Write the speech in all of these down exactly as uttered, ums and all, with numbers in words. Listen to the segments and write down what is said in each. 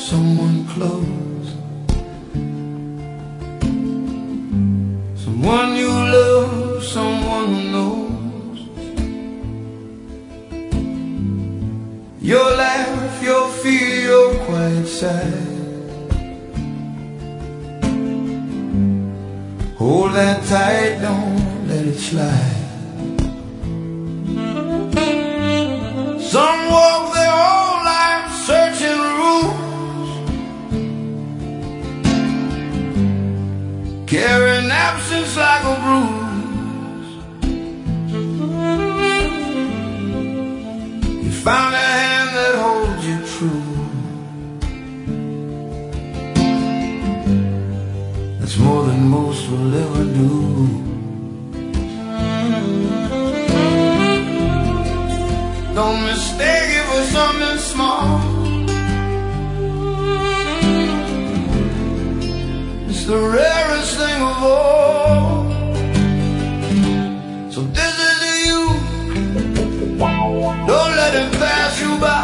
someone close, someone you love, someone who knows your laugh, your fear, your quiet side. Hold that tight, don't let it slide. Some walk their whole life searching rules, carrying absence like a bruise. You found a hand that holds you true. That's more than most will ever do. Don't mistake it for something small. It's the rarest thing of all. So this is to you. Don't let it pass you by.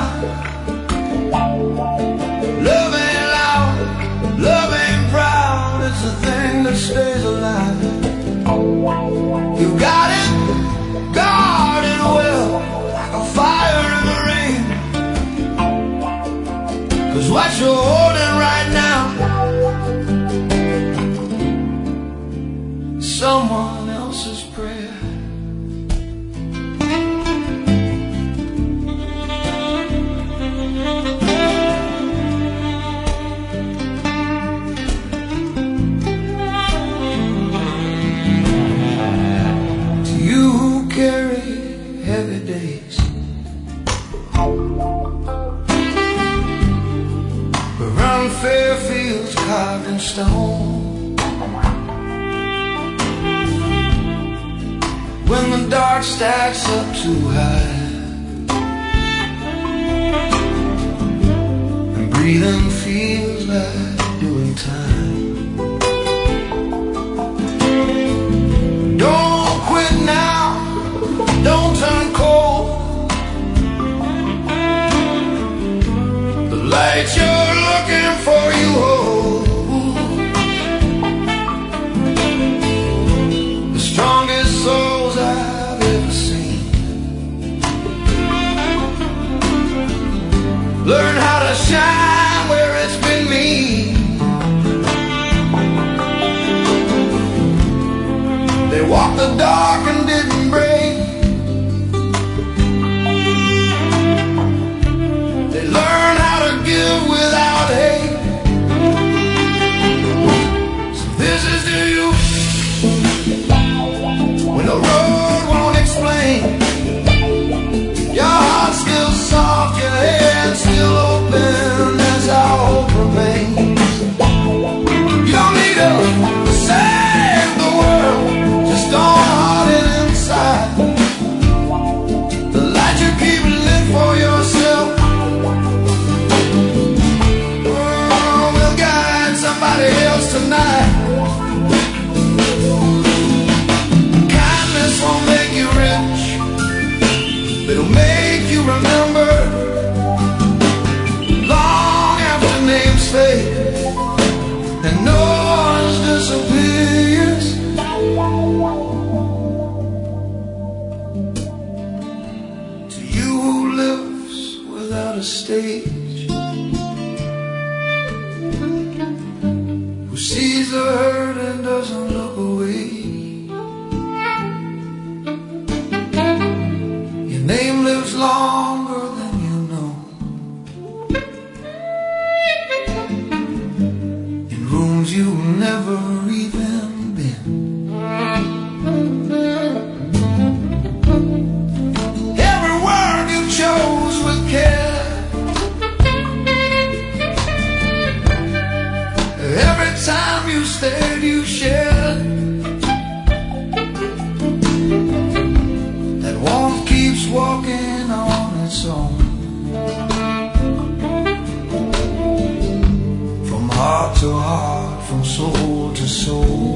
Love ain't loud, love ain't proud. It's the thing that stays alive. You got it, guard it well, a fire in the rain. Cause what you're holding right now, someone else's prayer. To you who carry heavy days, around fair fields carved in stone, when the dark stacks up too high, and breathing feels like doing time. Don't quit now, don't turn cold. The light you're looking for you hold. The strongest souls I've ever seen learn how to shine where it's been mean. They walked the dark and didn't break. They learn how to give without hate. So this is to you. When the road won't explain, your heart's still soft, your head still open as our hope remains. You don't need to save the world, just don't heart it inside. The light you keep lit for yourself, oh, will guide somebody else tonight. Kindness won't make you rich, but it'll make you remember long after names fade and noise disappears. To you who lives without a stage, who sees the hurt and doesn't look away, your name lives longer than you know, in rooms you've never even been. Every word you chose with care, every time you stared you shared. That warmth keeps walking on its own, from heart to heart, from soul to soul.